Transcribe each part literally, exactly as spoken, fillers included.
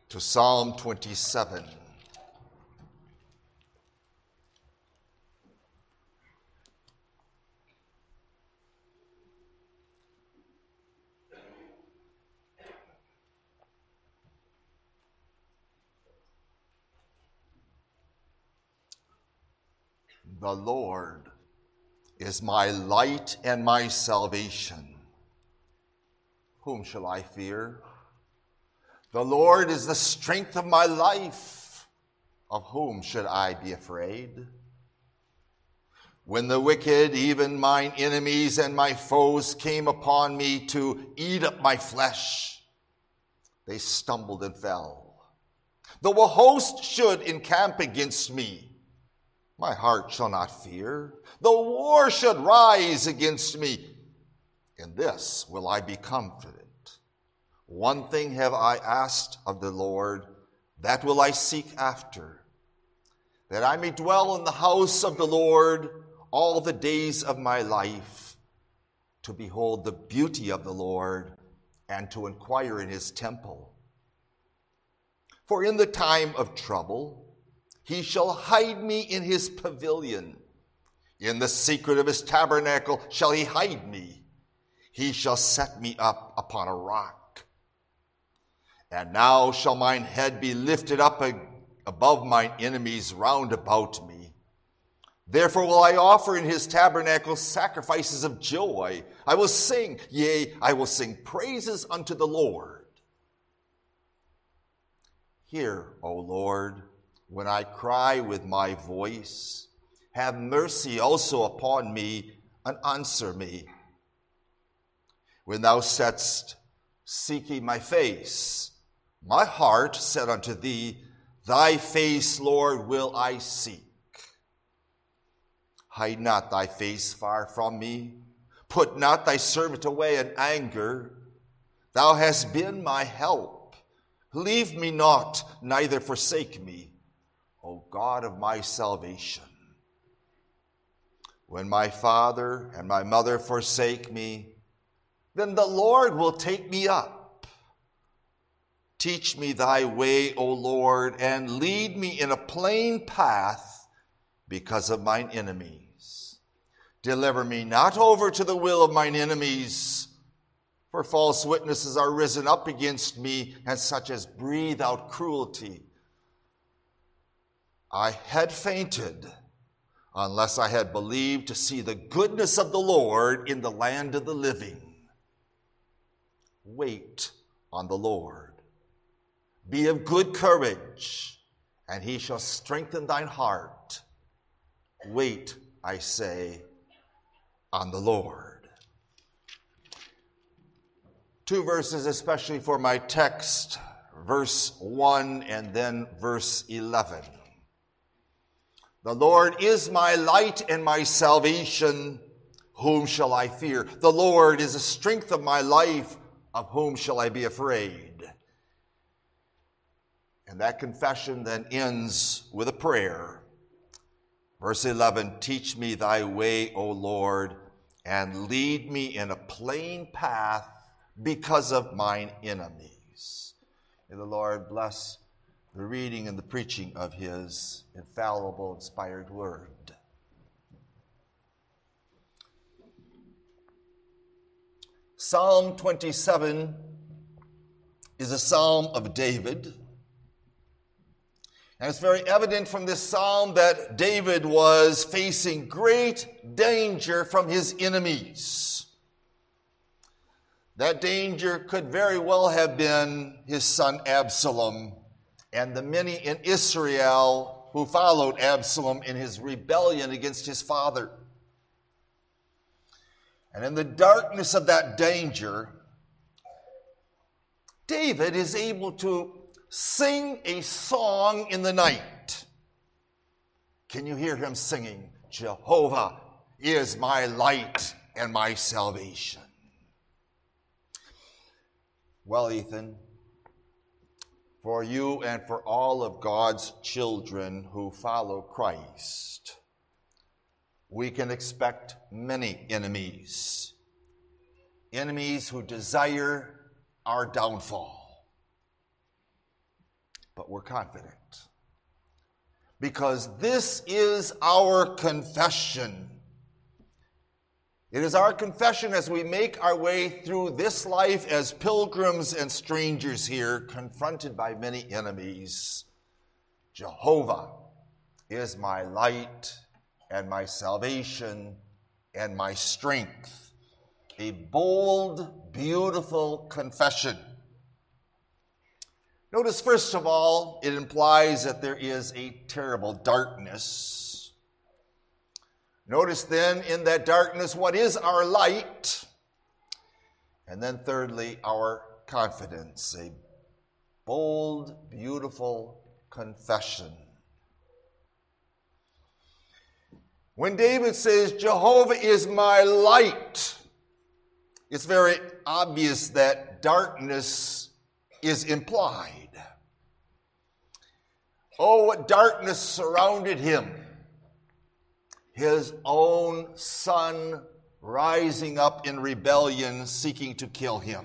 to Psalm twenty-seven. The Lord is my light and my salvation. Whom shall I fear? The Lord is the strength of my life. Of whom should I be afraid? When the wicked, even mine enemies and my foes, came upon me to eat up my flesh, they stumbled and fell. Though a host should encamp against me, my heart shall not fear. Though war should rise against me, in this will I be confident. One thing have I asked of the Lord, that will I seek after, that I may dwell in the house of the Lord all the days of my life, to behold the beauty of the Lord and to inquire in his temple. For in the time of trouble, he shall hide me in his pavilion. In the secret of his tabernacle shall he hide me. He shall set me up upon a rock. And now shall mine head be lifted up above mine enemies round about me. Therefore will I offer in his tabernacle sacrifices of joy. I will sing, yea, I will sing praises unto the Lord. Hear, O Lord, when I cry with my voice. Have mercy also upon me, and answer me. When thou saidst, seeking my face, my heart said unto thee, thy face, Lord, will I seek. Hide not thy face far from me. Put not thy servant away in anger. Thou hast been my help. Leave me not, neither forsake me, O God of my salvation. When my father and my mother forsake me, then the Lord will take me up. Teach me thy way, O Lord, and lead me in a plain path because of mine enemies. Deliver me not over to the will of mine enemies, for false witnesses are risen up against me, and such as breathe out cruelty. I had fainted unless I had believed to see the goodness of the Lord in the land of the living. Wait on the Lord. Be of good courage, and he shall strengthen thine heart. Wait, I say, on the Lord. Two verses especially for my text, verse one and then verse eleven. The Lord is my light and my salvation. Whom shall I fear? The Lord is the strength of my life. Of whom shall I be afraid? And that confession then ends with a prayer. Verse eleven, teach me thy way, O Lord, and lead me in a plain path because of mine enemies. May the Lord bless the reading and the preaching of his infallible, inspired word. Psalm twenty-seven is a psalm of David. And it's very evident from this psalm that David was facing great danger from his enemies. That danger could very well have been his son Absalom and the many in Israel who followed Absalom in his rebellion against his father. And in the darkness of that danger, David is able to sing a song in the night. Can you hear him singing? Jehovah is my light and my salvation. Well, Ethan, for you and for all of God's children who follow Christ, we can expect many enemies. Enemies who desire our downfall. but we're confident. Because this is our confession. It is our confession as we make our way through this life as pilgrims and strangers here, confronted by many enemies. Jehovah is my light and my salvation and my strength. A bold, beautiful confession. Notice, first of all, it implies that there is a terrible darkness. Notice then, in that darkness, what is our light? And then thirdly, our confidence. A bold, beautiful confession. When David says, Jehovah is my light, it's very obvious that darkness is implied. Oh, what darkness surrounded him. His own son rising up in rebellion, seeking to kill him.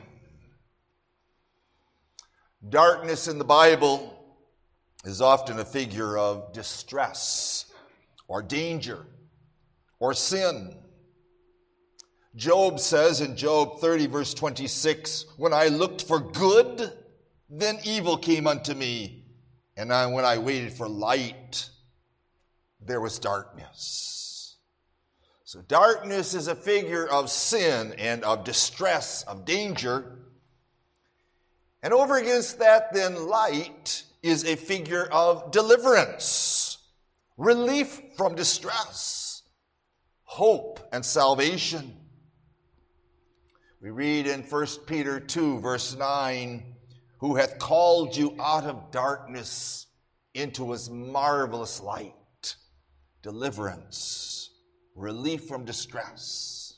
Darkness in the Bible is often a figure of distress or danger or sin. Job says in Job thirty, verse twenty-six, when I looked for good, then evil came unto me. And I, when I waited for light, there was darkness. So darkness is a figure of sin and of distress, of danger. And over against that, then, light is a figure of deliverance, relief from distress, hope and salvation. We read in First Peter two, verse nine, who hath called you out of darkness into his marvelous light, deliverance, relief from distress.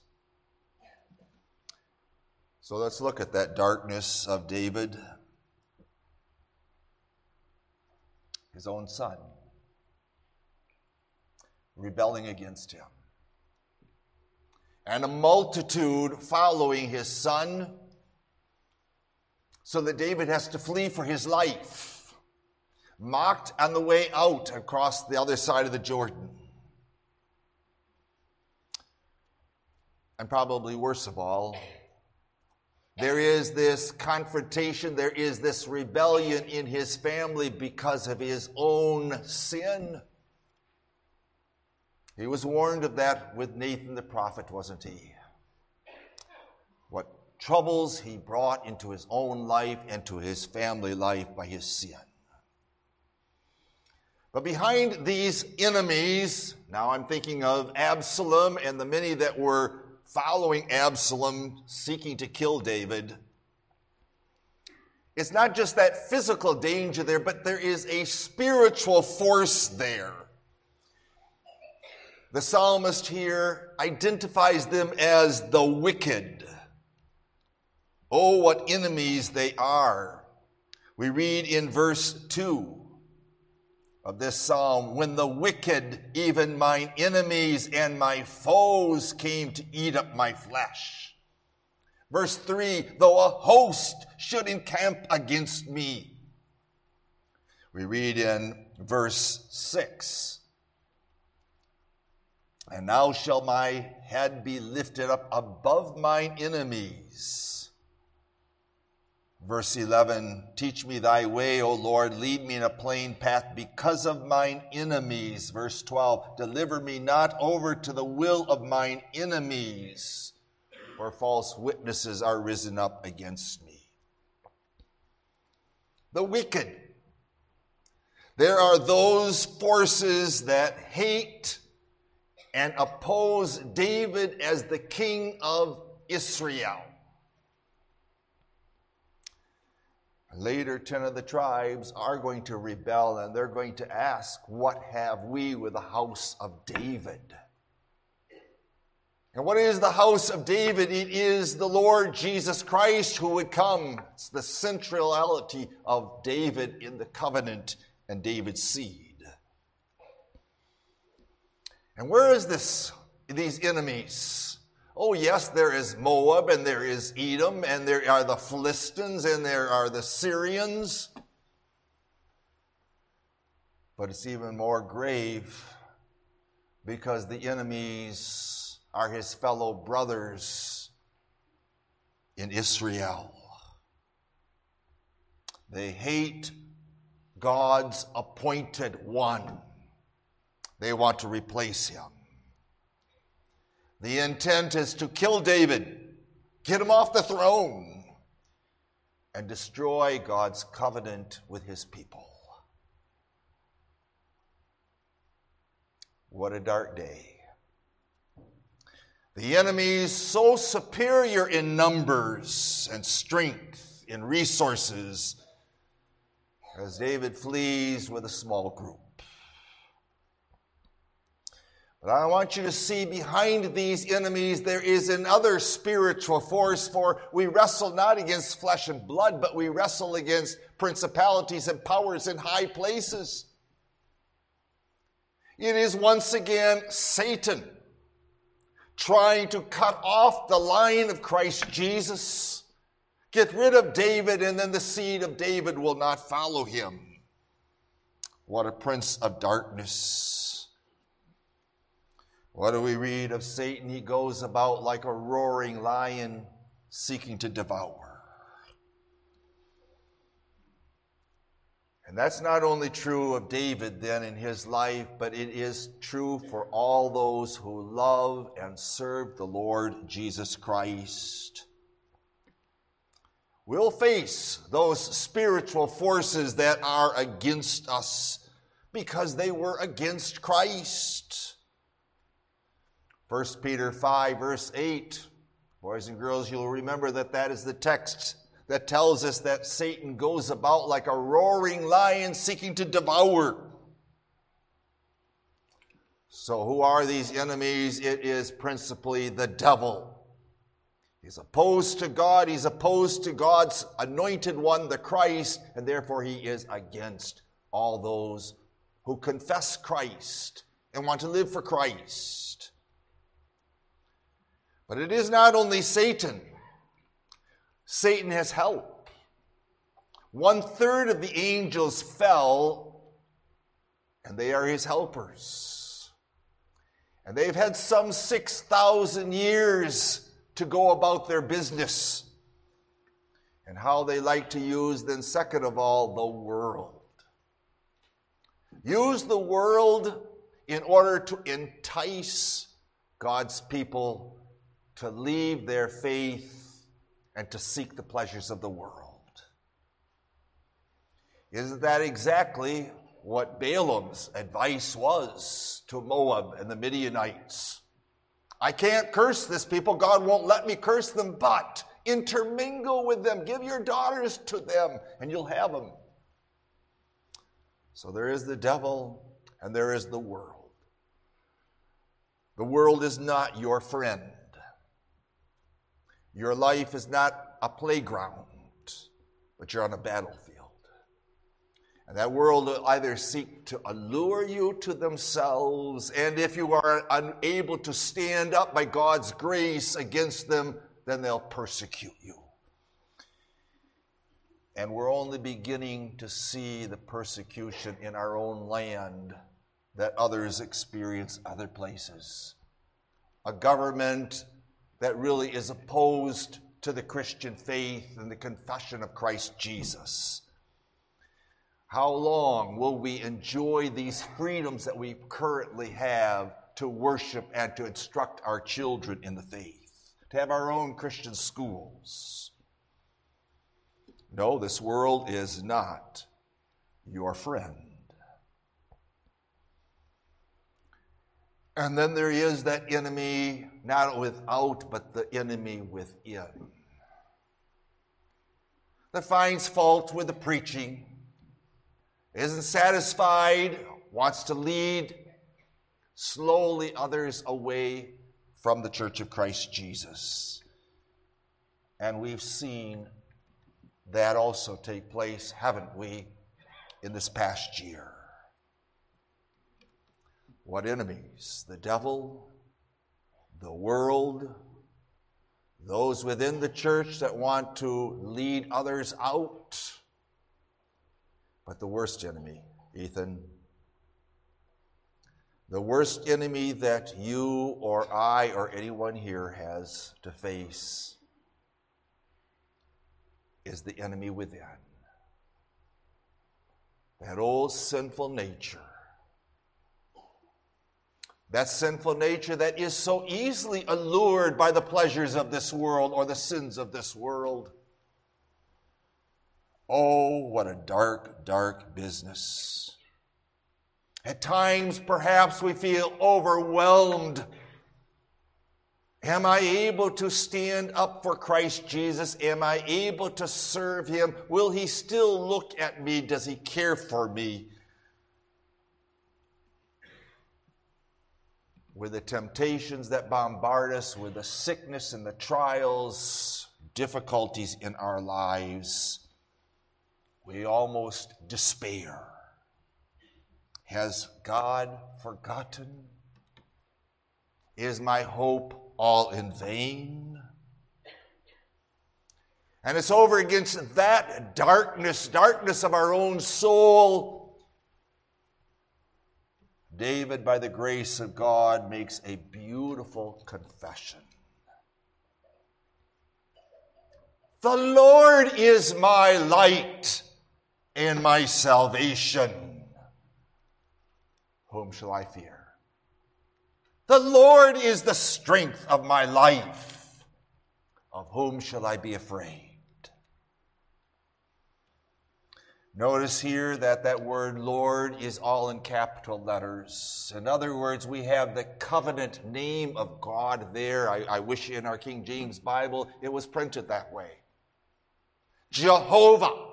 So let's look at that darkness of David, his own son, rebelling against him. And a multitude following his son, so that David has to flee for his life, mocked on the way out across the other side of the Jordan. And probably worst of all, there is this confrontation, there is this rebellion in his family because of his own sin. He was warned of that with Nathan the prophet, wasn't he? What troubles he brought into his own life and to his family life by his sin. But behind these enemies, now I'm thinking of Absalom and the many that were following Absalom, seeking to kill David. It's not just that physical danger there, but there is a spiritual force there. The psalmist here identifies them as the wicked. Oh, what enemies they are. We read in verse two of this psalm, when the wicked, even mine enemies and my foes, came to eat up my flesh. Verse three, though a host should encamp against me. We read in verse six, and now shall my head be lifted up above mine enemies. Verse eleven, teach me thy way, O Lord, lead me in a plain path because of mine enemies. Verse twelve, deliver me not over to the will of mine enemies, for false witnesses are risen up against me. The wicked. There are those forces that hate and oppose David as the king of Israel. Later, ten of the tribes are going to rebel, and they're going to ask, what have we with the house of David? And what is the house of David? It is the Lord Jesus Christ who would come. It's the centrality of David in the covenant and David's seed. And where is this, these enemies? Oh, yes, there is Moab, and there is Edom, and there are the Philistines, and there are the Syrians. But it's even more grave because the enemies are his fellow brothers in Israel. They hate God's appointed one. They want to replace him. The intent is to kill David, get him off the throne, and destroy God's covenant with his people. What a dark day. The enemies, so superior in numbers and strength, in resources, as David flees with a small group. But I want you to see behind these enemies there is another spiritual force, for we wrestle not against flesh and blood, but we wrestle against principalities and powers in high places. It is once again Satan trying to cut off the line of Christ Jesus, get rid of David, and then the seed of David will not follow him. What a prince of darkness. What do we read of Satan? He goes about like a roaring lion seeking to devour. And that's not only true of David then in his life, but it is true for all those who love and serve the Lord Jesus Christ. We'll face those spiritual forces that are against us because they were against Christ. First Peter five, verse eight. Boys and girls, you'll remember that that is the text that tells us that Satan goes about like a roaring lion seeking to devour. So who are these enemies? It is principally the devil. He's opposed to God. He's opposed to God's anointed one, the Christ, and therefore he is against all those who confess Christ and want to live for Christ. But it is not only Satan. Satan has help. One third of the angels fell, and they are his helpers. And they've had some six thousand years to go about their business. And how they like to use, then second of all, the world. Use the world in order to entice God's people to leave their faith and to seek the pleasures of the world. Isn't that exactly what Balaam's advice was to Moab and the Midianites? I can't curse this people. God won't let me curse them, but intermingle with them. Give your daughters to them, and you'll have them. So there is the devil, and there is the world. The world is not your friend. Your life is not a playground, but you're on a battlefield. And that world will either seek to allure you to themselves, and if you are unable to stand up by God's grace against them, then they'll persecute you. And we're only beginning to see the persecution in our own land that others experience other places. A government that really is opposed to the Christian faith and the confession of Christ Jesus. How long will we enjoy these freedoms that we currently have to worship and to instruct our children in the faith, to have our own Christian schools? No, this world is not your friend. And then there is that enemy, not without, but the enemy within, that finds fault with the preaching, isn't satisfied, wants to lead slowly others away from the Church of Christ Jesus. And we've seen that also take place, haven't we, in this past year? What enemies? The devil, the world, those within the church that want to lead others out. But the worst enemy, Ethan, The worst enemy that you or I or anyone here has to face is the enemy within. That old sinful nature. That sinful nature that is so easily allured by the pleasures of this world or the sins of this world. Oh, what a dark, dark business. At times, perhaps we feel overwhelmed. Am I able to stand up for Christ Jesus? Am I able to serve him? Will he still look at me? Does he care for me? With the temptations that bombard us, with the sickness and the trials, difficulties in our lives, we almost despair. Has God forgotten? Is my hope all in vain? And it's over against that darkness, darkness of our own soul. David, by the grace of God, makes a beautiful confession. The Lord is my light and my salvation. Whom shall I fear? The Lord is the strength of my life. Of whom shall I be afraid? Notice here that that word Lord is all in capital letters. In other words, we have the covenant name of God there. I, I wish in our King James Bible it was printed that way. Jehovah.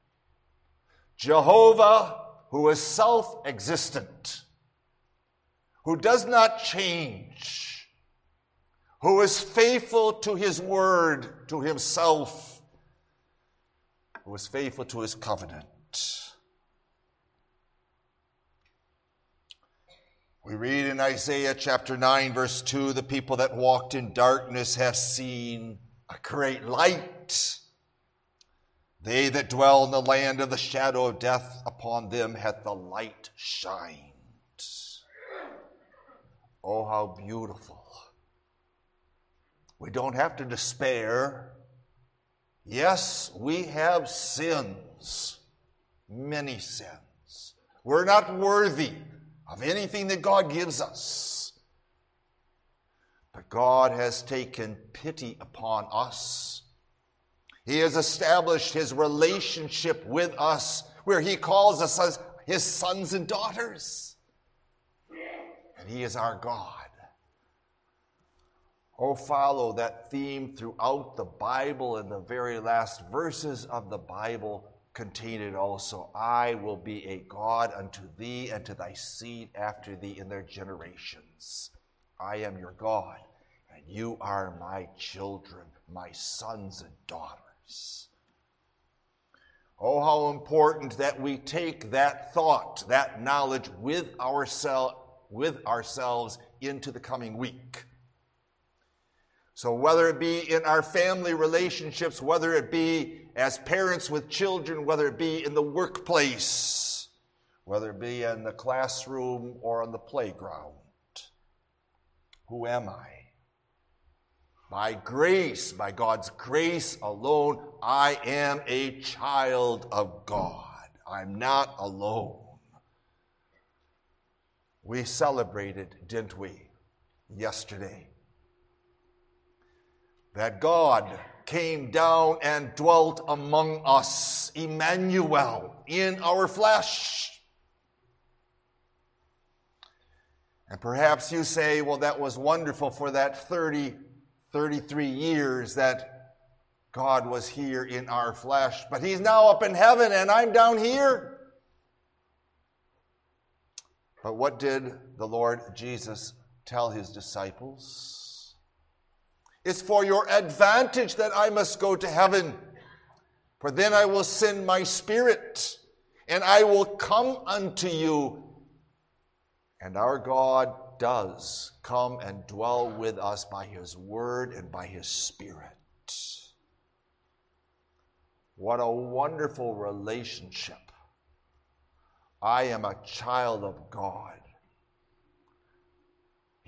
Jehovah, who is self-existent, who does not change, who is faithful to his word, to himself, who is faithful to his covenant. We read in Isaiah chapter nine, verse two, the people that walked in darkness have seen a great light. They that dwell in the land of the shadow of death, upon them hath the light shined. Oh, how beautiful. We don't have to despair. Yes, we have sins, many sins. We're not worthy of anything that God gives us. But God has taken pity upon us. He has established his relationship with us where he calls us as his sons and daughters. And he is our God. Oh, follow that theme throughout the Bible, and the very last verses of the Bible contain it also. I will be a God unto thee and to thy seed after thee in their generations. I am your God, and you are my children, my sons and daughters. Oh, how important that we take that thought, that knowledge with, oursel- with ourselves into the coming week. So whether it be in our family relationships, whether it be as parents with children, whether it be in the workplace, whether it be in the classroom or on the playground, who am I? By grace, by God's grace alone, I am a child of God. I'm not alone. We celebrated, didn't we, yesterday? That God came down and dwelt among us, Emmanuel, in our flesh. And perhaps you say, well, that was wonderful for that thirty, thirty-three years that God was here in our flesh, but he's now up in heaven and I'm down here. But what did the Lord Jesus tell his disciples? It's for your advantage that I must go to heaven, for then I will send my Spirit, and I will come unto you. And our God does come and dwell with us by his word and by his Spirit. What a wonderful relationship. I am a child of God.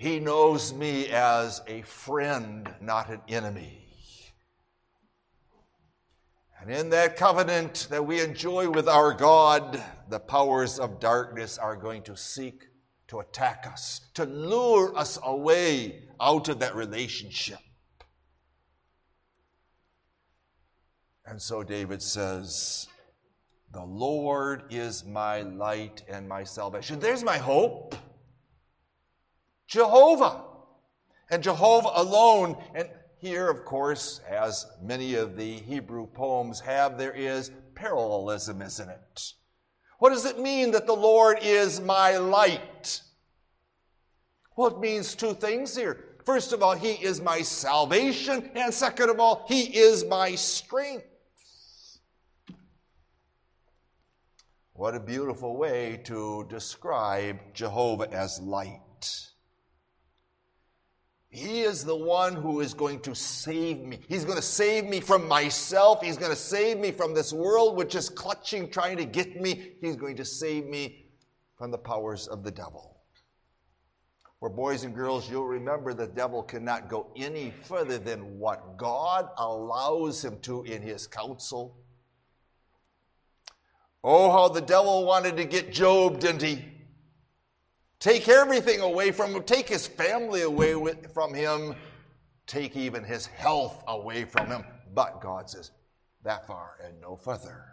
He knows me as a friend, not an enemy. And in that covenant that we enjoy with our God, the powers of darkness are going to seek to attack us, to lure us away out of that relationship. And so David says, the Lord is my light and my salvation. There's my hope. Jehovah. And Jehovah alone. And here, of course, as many of the Hebrew poems have, there is parallelism, isn't it? What does it mean that the Lord is my light? Well, it means two things here. First of all, He is my salvation. And second of all, He is my strength. What a beautiful way to describe Jehovah as light. He is the one who is going to save me. He's going to save me from myself. He's going to save me from this world which is clutching, trying to get me. He's going to save me from the powers of the devil. For boys and girls, you'll remember the devil cannot go any further than what God allows him to in His counsel. Oh, how the devil wanted to get Job, didn't he? Take everything away from him. Take his family away with, from him. Take even his health away from him. But God says, that far and no further.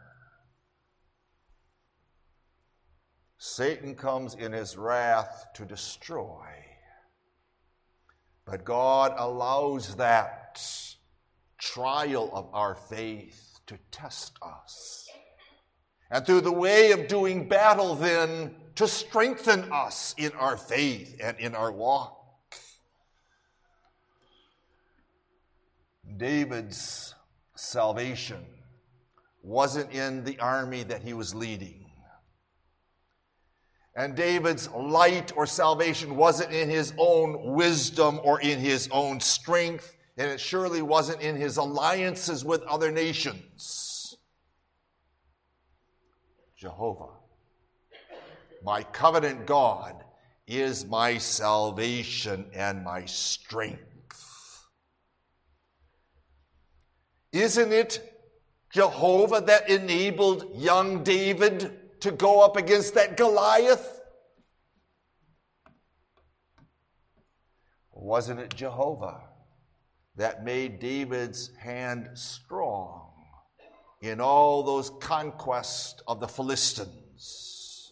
Satan comes in his wrath to destroy. But God allows that trial of our faith to test us. And through the way of doing battle then, to strengthen us in our faith and in our walk. David's salvation wasn't in the army that he was leading. And David's light or salvation wasn't in his own wisdom or in his own strength. And it surely wasn't in his alliances with other nations. Jehovah, my covenant God, is my salvation and my strength. Isn't it Jehovah that enabled young David to go up against that Goliath? Wasn't it Jehovah that made David's hand strong in all those conquests of the Philistines?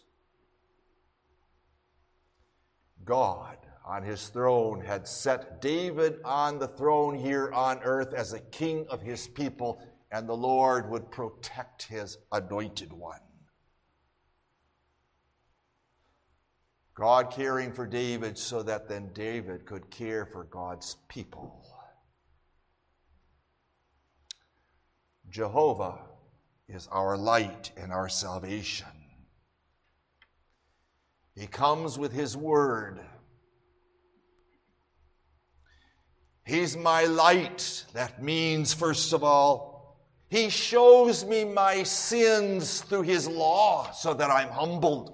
God on his throne had set David on the throne here on earth as a king of his people, and the Lord would protect his anointed one. God caring for David so that then David could care for God's people. Jehovah is our light and our salvation. He comes with his word. He's my light. That means, first of all, he shows me my sins through his law so that I'm humbled.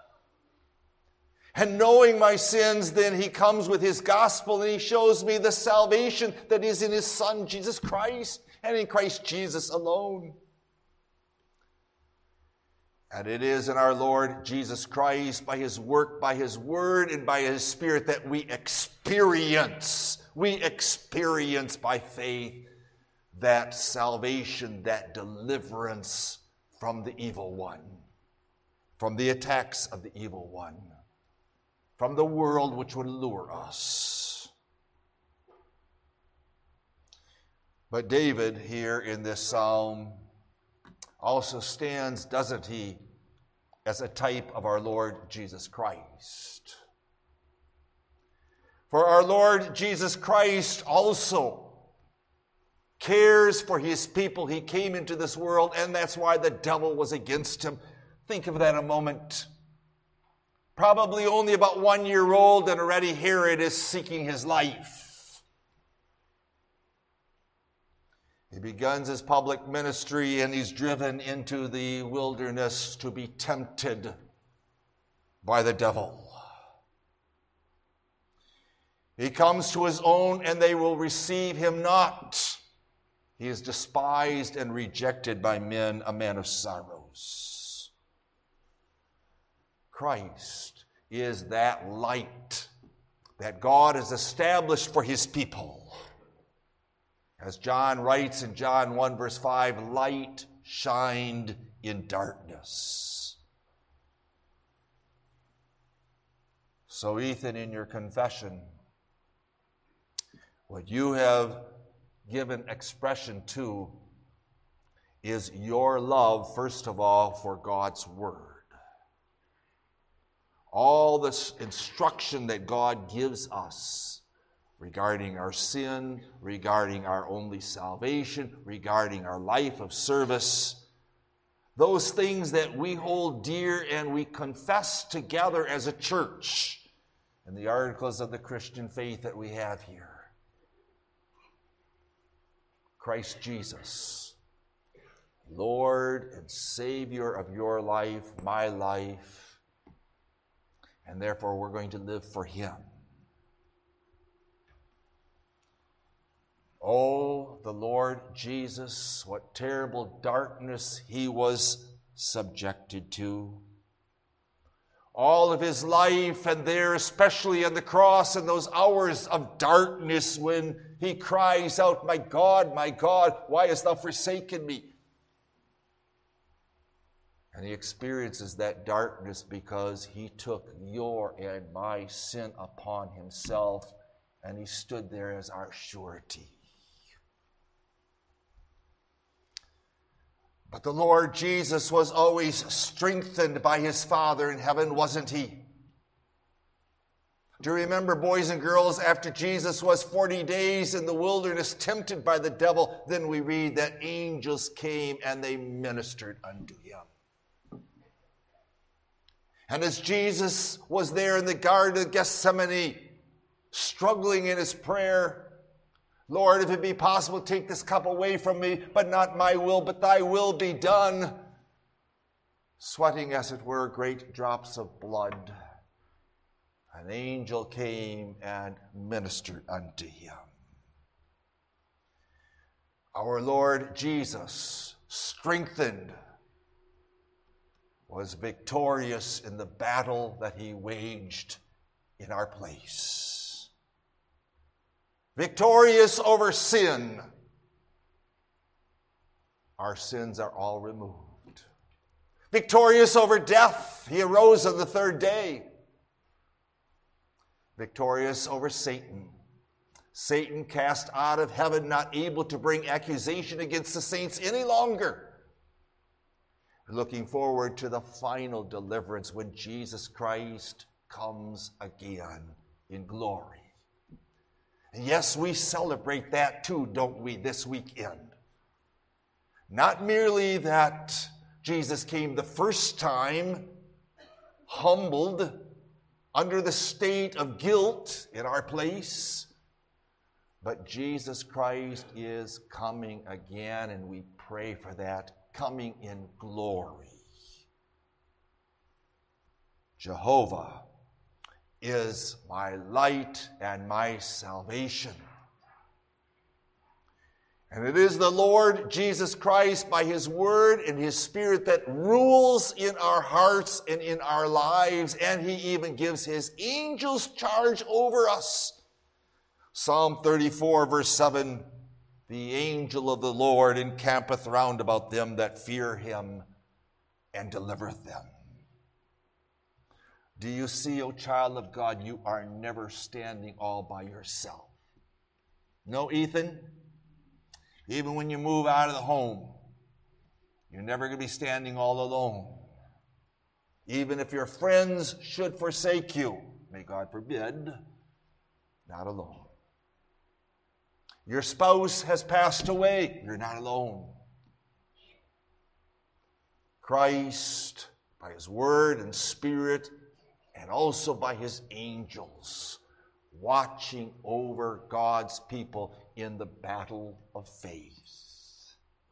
And knowing my sins, then he comes with his gospel and he shows me the salvation that is in his Son, Jesus Christ, and in Christ Jesus alone. And it is in our Lord Jesus Christ, by his work, by his word, and by his Spirit that we experience, we experience by faith that salvation, that deliverance from the evil one, from the attacks of the evil one, from the world which would lure us. But David here in this psalm also stands, doesn't he, as a type of our Lord Jesus Christ. For our Lord Jesus Christ also cares for his people. He came into this world, and that's why the devil was against him. Think of that a moment. Probably only about one year old, and already Herod is seeking his life. He begins his public ministry, and he's driven into the wilderness to be tempted by the devil. He comes to his own, and they will receive him not. He is despised and rejected by men, a man of sorrows. Christ is that light that God has established for his people. As John writes in John one, verse five, light shined in darkness. So, Ethan, in your confession, what you have given expression to is your love, first of all, for God's Word. All this instruction that God gives us regarding our sin, regarding our only salvation, regarding our life of service, those things that we hold dear and we confess together as a church in the articles of the Christian faith that we have here. Christ Jesus, Lord and Savior of your life, my life, and therefore we're going to live for him. Oh, the Lord Jesus, what terrible darkness he was subjected to. All of his life, and there especially on the cross in those hours of darkness when he cries out, my God, my God, why hast thou forsaken me? And he experiences that darkness because he took your and my sin upon himself, and he stood there as our surety. But the Lord Jesus was always strengthened by his Father in heaven, wasn't he? Do you remember, boys and girls, after Jesus was forty days in the wilderness tempted by the devil, then we read that angels came and they ministered unto him. And as Jesus was there in the Garden of Gethsemane, struggling in his prayer, Lord, if it be possible, take this cup away from me, but not my will, but thy will be done. Sweating, as it were, great drops of blood, an angel came and ministered unto him. Our Lord Jesus, strengthened, was victorious in the battle that he waged in our place. Victorious over sin. Our sins are all removed. Victorious over death. He arose on the third day. Victorious over Satan. Satan cast out of heaven, not able to bring accusation against the saints any longer. Looking forward to the final deliverance when Jesus Christ comes again in glory. Yes, we celebrate that too, don't we, this weekend? Not merely that Jesus came the first time, humbled under the state of guilt in our place, but Jesus Christ is coming again, and we pray for that, coming in glory. Jehovah is my light and my salvation. And it is the Lord Jesus Christ by his word and his spirit that rules in our hearts and in our lives, and he even gives his angels charge over us. Psalm thirty-four, verse seven, the angel of the Lord encampeth round about them that fear him and delivereth them. Do you see, O child of God, you are never standing all by yourself. No, Ethan, even when you move out of the home, you're never going to be standing all alone. Even if your friends should forsake you, may God forbid, not alone. Your spouse has passed away, you're not alone. Christ, by his word and spirit, and also by his angels, watching over God's people in the battle of faith.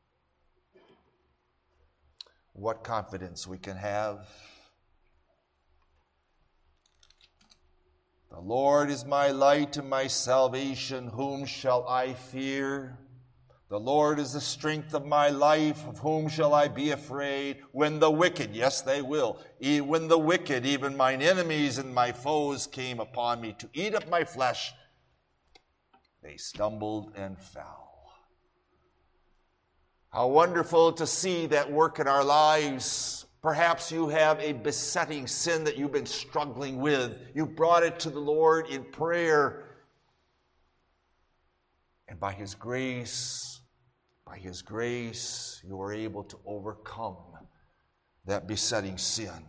What confidence we can have. The Lord is my light and my salvation. Whom shall I fear? The Lord is the strength of my life. Of whom shall I be afraid? When the wicked, yes, they will, when the wicked, even mine enemies and my foes, came upon me to eat up my flesh, they stumbled and fell. How wonderful to see that work in our lives. Perhaps you have a besetting sin that you've been struggling with. You brought it to the Lord in prayer. And by His grace, by His grace, you are able to overcome that besetting sin.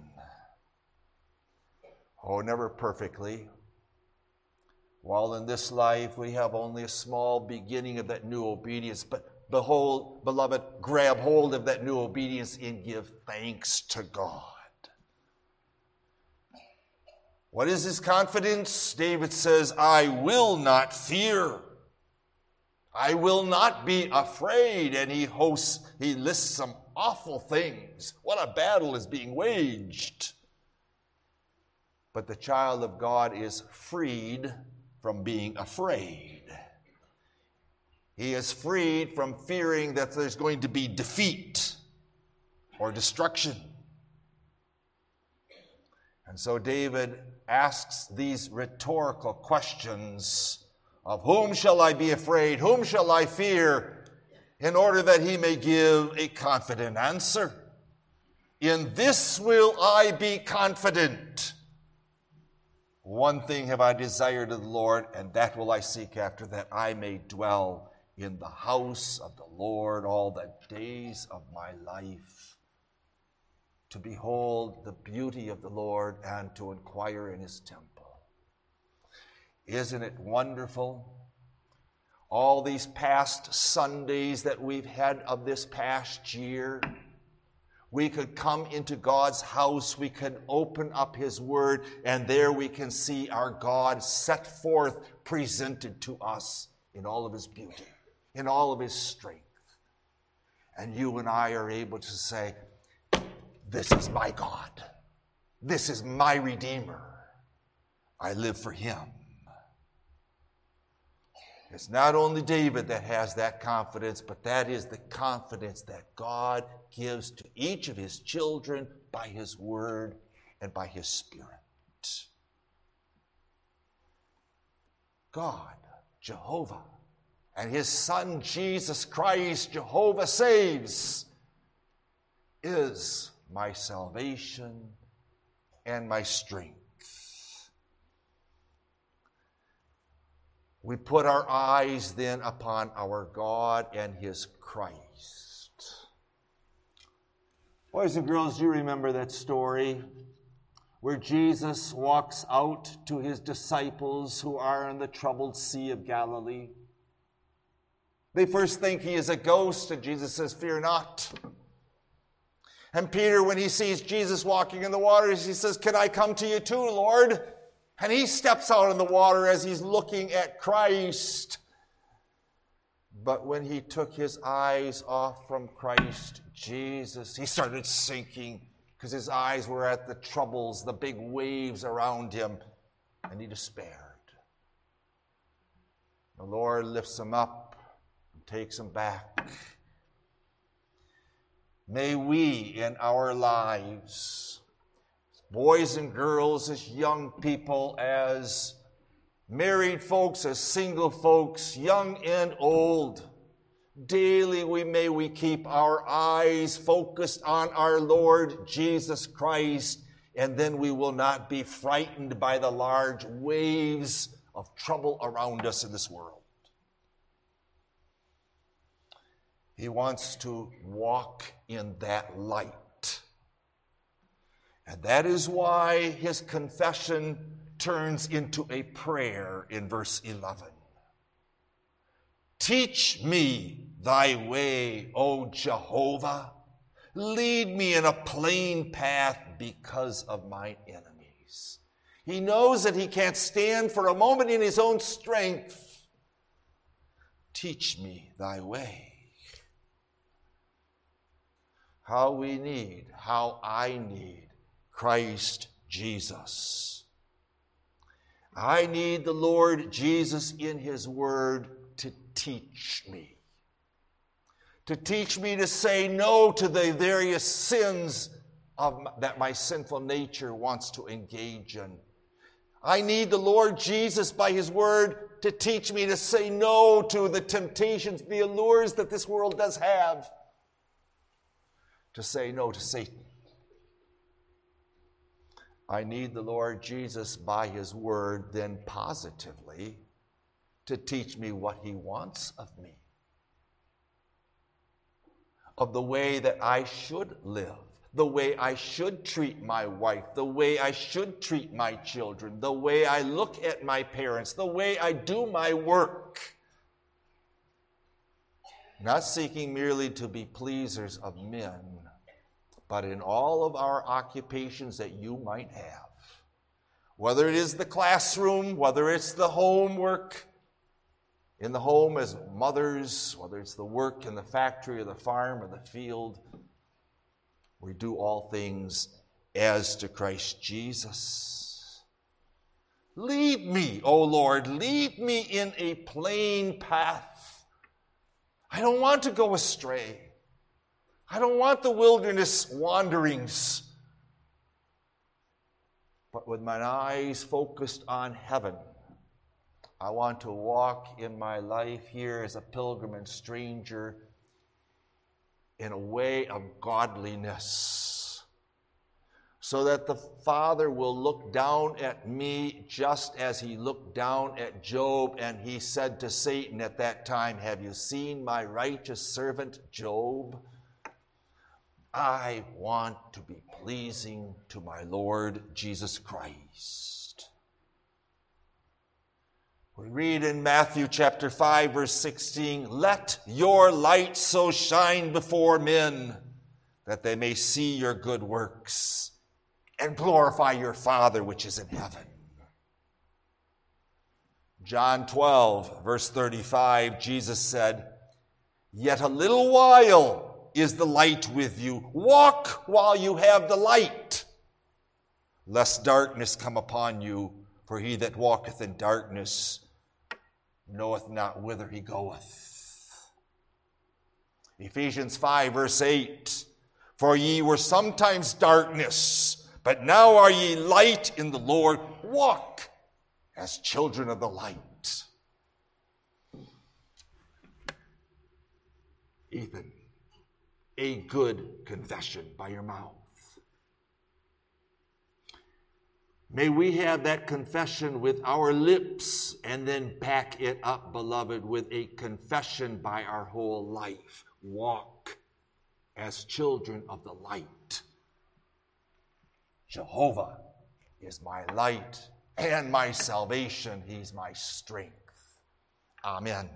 Oh, never perfectly. While in this life we have only a small beginning of that new obedience, but behold, beloved, grab hold of that new obedience and give thanks to God. What is his confidence? David says, I will not fear. I will not be afraid. And he hosts, he lists some awful things. What a battle is being waged. But the child of God is freed from being afraid. He is freed from fearing that there's going to be defeat or destruction. And so David asks these rhetorical questions of whom shall I be afraid, whom shall I fear, in order that he may give a confident answer. In this will I be confident. One thing have I desired of the Lord, and that will I seek after, that I may dwell in the house of the Lord all the days of my life, to behold the beauty of the Lord and to inquire in his temple. Isn't it wonderful? All these past Sundays that we've had of this past year, we could come into God's house, we could open up his word, and there we can see our God set forth, presented to us in all of his beauty, in all of his strength. And you and I are able to say, this is my God. This is my Redeemer. I live for him. It's not only David that has that confidence, but that is the confidence that God gives to each of his children by his word and by his Spirit. God, Jehovah, and his Son, Jesus Christ, Jehovah saves, is my salvation and my strength. We put our eyes then upon our God and his Christ. Boys and girls, do you remember that story where Jesus walks out to his disciples who are in the troubled Sea of Galilee? They first think he is a ghost, and Jesus says, fear not. And Peter, when he sees Jesus walking in the waters, he says, can I come to you too, Lord? And he steps out in the water as he's looking at Christ. But when he took his eyes off from Christ Jesus, he started sinking because his eyes were at the troubles, the big waves around him, and he despaired. The Lord lifts him up and takes him back. May we in our lives, boys and girls, as young people, as married folks, as single folks, young and old, daily we may we keep our eyes focused on our Lord Jesus Christ, and then we will not be frightened by the large waves of trouble around us in this world. He wants to walk in that light. And that is why his confession turns into a prayer in verse eleven. Teach me thy way, O Jehovah. Lead me in a plain path because of my enemies. He knows that he can't stand for a moment in his own strength. Teach me thy way. How we need, how I need Christ Jesus. I need the Lord Jesus in his word to teach me. To teach me to say no to the various sins of, that my sinful nature wants to engage in. I need the Lord Jesus by his word to teach me to say no to the temptations, the allures that this world does have. To say no to Satan. I need the Lord Jesus by his word then positively to teach me what he wants of me. Of the way that I should live, the way I should treat my wife, the way I should treat my children, the way I look at my parents, the way I do my work. Not seeking merely to be pleasers of men, but in all of our occupations that you might have, whether it is the classroom, whether it's the homework, in the home as mothers, whether it's the work in the factory or the farm or the field, we do all things as to Christ Jesus. Lead me, O Lord, lead me in a plain path. I don't want to go astray. I don't want the wilderness wanderings. But with my eyes focused on heaven, I want to walk in my life here as a pilgrim and stranger in a way of godliness, so that the Father will look down at me just as he looked down at Job, and he said to Satan at that time, "Have you seen my righteous servant Job? I want to be pleasing to my Lord Jesus Christ." We read in Matthew chapter five, verse sixteen, "Let your light so shine before men that they may see your good works and glorify your Father which is in heaven." John twelve, verse thirty-five, Jesus said, "Yet a little while is the light with you. Walk while you have the light, lest darkness come upon you. For he that walketh in darkness knoweth not whither he goeth." Ephesians five, verse eight, "For ye were sometimes darkness, but now are ye light in the Lord. Walk as children of the light." Ethan, a good confession by your mouth. May we have that confession with our lips and then back it up, beloved, with a confession by our whole life. Walk as children of the light. Jehovah is my light and my salvation. He's my strength. Amen.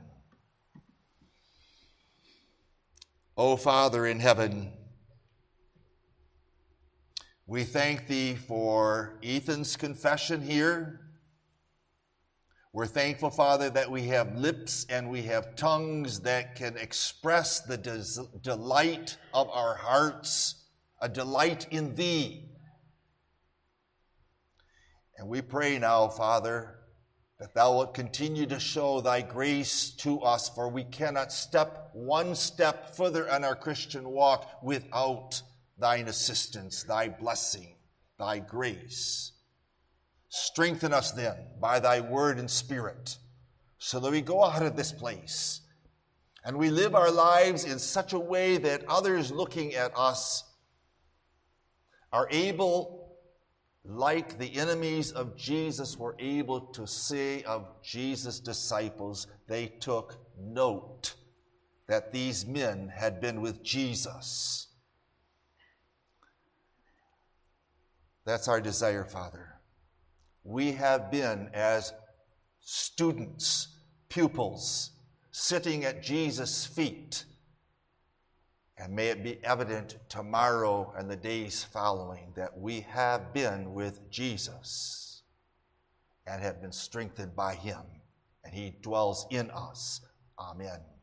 O Father in heaven, we thank thee for Ethan's confession here. We're thankful, Father, that we have lips and we have tongues that can express the des- delight of our hearts, a delight in thee. And we pray now, Father, that thou wilt continue to show thy grace to us, for we cannot step one step further on our Christian walk without thine assistance, thy blessing, thy grace. Strengthen us then by thy word and spirit, so that we go out of this place and we live our lives in such a way that others looking at us are able, like the enemies of Jesus were able to say of Jesus' disciples, they took note that these men had been with Jesus. That's our desire, Father. We have been as students, pupils, sitting at Jesus' feet. And may it be evident tomorrow and the days following that we have been with Jesus and have been strengthened by him, and he dwells in us. Amen.